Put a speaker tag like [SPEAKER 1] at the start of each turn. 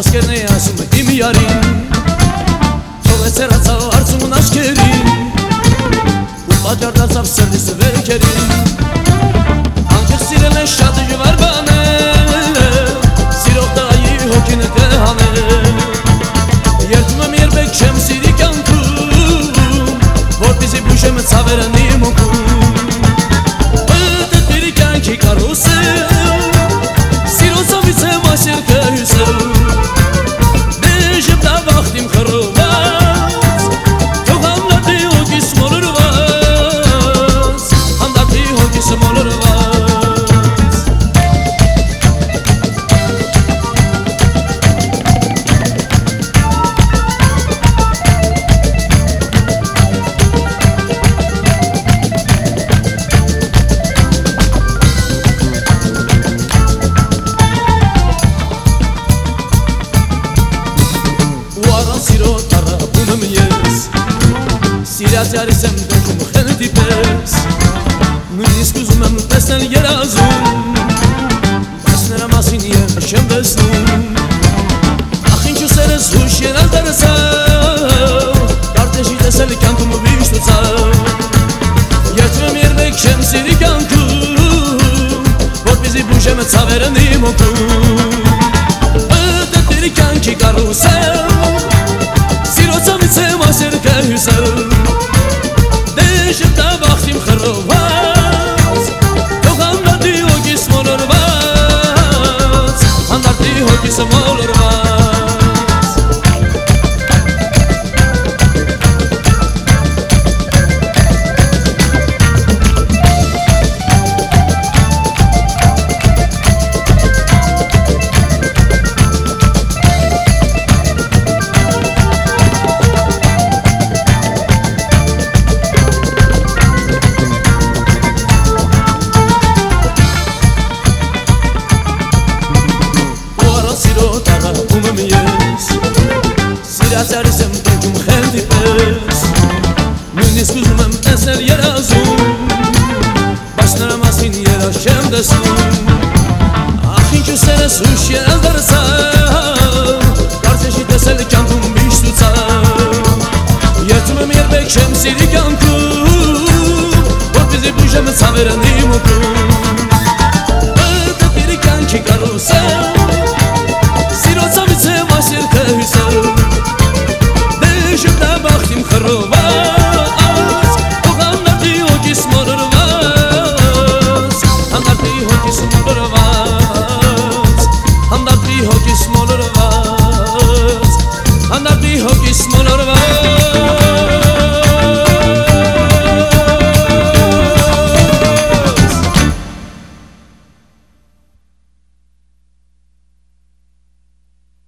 [SPEAKER 1] խոսքերն է ասում իմ յարին Թող է սերացավ արցումն աչքերին Ու պատճառ դարձավ սրտիս վերքերին Անկեղծ սիրել է շատ դժվար բան է Սիրող տղայի հոգին կհանել Երդում եմ երբեք չեմ սիրի կյանքում Որպեսզի բուժեմ ցավերն իմ հոգում Տտերի կյանքի կարուսել Սիրո ցավից եմ այսօր կհյուսել Դեժեմ դա վախտիմ խռոված Թող հանդարտի հոգիս մոլորված Հանդարտի հոգիս մոլորված Սիրած յարիս եմ դոքում խենթի պես Նույնիսկ ուզում եմ տեսնել երազում Բայց նրա մասին եմ չեմ տեսնում Ախ ինչու սերս հույշ ելալ դարձավ Կարդեշի տեսել կյանքում վիշտ ու ցավ Երդում եմ երբեք չեմ սիրի կյանքում Որպեսզի բուժեմ ցավերն իմ հոգում Տտերի կյանքի կարուսել Սիրո ցավից եմ այսօր կհյուսել Դեժեմ դա վախտիմ խռոված Թող հանդարտի հոգիս մոլորված Հանդարտի հոգիս մոլորված Սիրած յարիս եմ դոքում խենթի պես Նույնիսկ ուզում եմ տեսնել երազում Բայց նրա մասին երազ չեմ տեսնում Ախ ինչու սերս հույշ ելալ դարձավ Կարծեշի տեսել կյանքում միշտ ու ցավ Երդում եմ երբեք չեմ սիրի կյանքում Որպեսզի բուժեմ ցավերն իմ հոգում Տտերի կյանքի կարուսել Սիրո ցավից եմ այսօր կհյուսել Դեժեմ դա վախտիմ խռոված Թող հանդարտի հոգիս մոլորված Հանդարտի հոգիս մոլորված Հանդարտի հոգիս մոլորված Հանդարտի հոգիս մոլորված